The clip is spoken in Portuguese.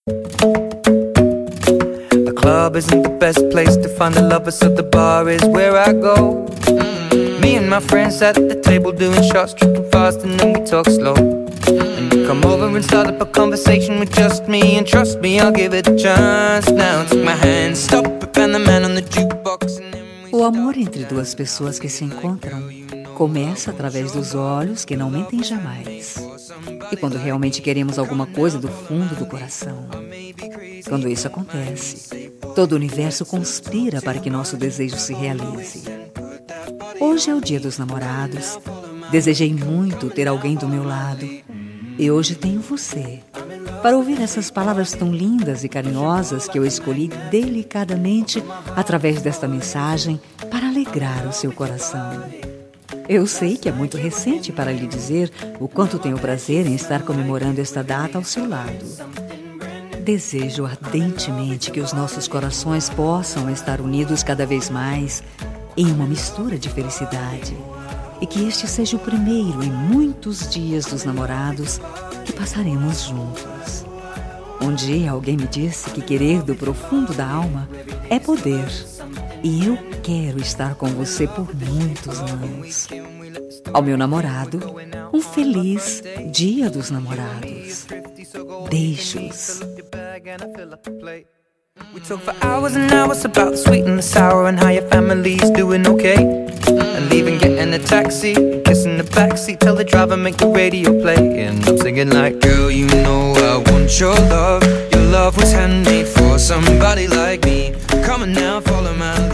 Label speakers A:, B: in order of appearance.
A: The club isn't the best place to find the lovers, so the bar is where I go. Me and my friends sat at the table doing shots, tripping fast, and then we talk slow. And you come over and start up a conversation with just me, and trust me, I'll give it a chance. Now take my hand, stop it, and the man on the jukebox, and then we...
B: O amor entre duas pessoas que se encontram começa através dos olhos que não mentem jamais. E quando realmente queremos alguma coisa do fundo do coração. Quando isso acontece, todo o universo conspira para que nosso desejo se realize. Hoje é o dia dos namorados. Desejei muito ter alguém do meu lado. E hoje tenho você, para ouvir essas palavras tão lindas e carinhosas que eu escolhi delicadamente através desta mensagem para alegrar o seu coração. Eu sei que é muito recente para lhe dizer o quanto tenho prazer em estar comemorando esta data ao seu lado. Desejo ardentemente que os nossos corações possam estar unidos cada vez mais em uma mistura de felicidade e que este seja o primeiro em muitos dias dos namorados que passaremos juntos. Um dia alguém me disse que querer do profundo da alma é poder. E eu quero estar com você por muitos anos. Ao meu namorado, um feliz Dia dos Namorados. Beijos.
A: We talk for hours and hours about the sweet and the sour and how your family's doing okay. And leaving, getting a taxi, kissing the backseat, tell the driver make the radio play. And I'm singing like, girl, you know I want your love. Your love was handmade for somebody like me. Come on now, follow my